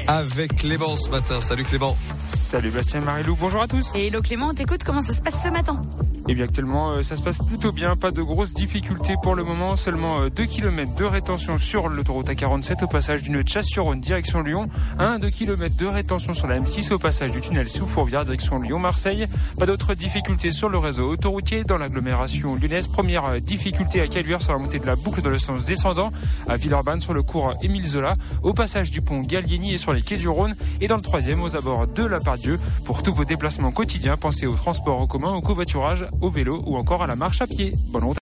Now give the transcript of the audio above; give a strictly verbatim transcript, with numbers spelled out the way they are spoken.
avec Clément ce matin. Salut Clément. Salut Bastien et Marie-Lou, bonjour à tous. Et hello Clément, on t'écoute, comment ça se passe ce matin ? Eh bien actuellement euh, ça se passe plutôt bien, pas de grosses difficultés pour le moment, seulement euh, deux kilomètres de rétention sur l'autoroute A quarante-sept au passage d'une Chasse-sur-Rhône direction Lyon, un à deux kilomètres de rétention sur la M six au passage du tunnel sous Fourvière direction Lyon-Marseille. Pas d'autres difficultés sur le réseau autoroutier dans l'agglomération lyonnaise. Première euh, difficulté à Caluire sur la montée de la boucle dans le sens descendant, à Villeurbanne sur le cours Émile Zola, au passage du pont Gallieni et sur les quais du Rhône, et dans le troisième aux abords de la Part-Dieu. Pour tous vos déplacements quotidiens, pensez au transport en commun, au covoiturage, au vélo ou encore à la marche à pied. Bonne route.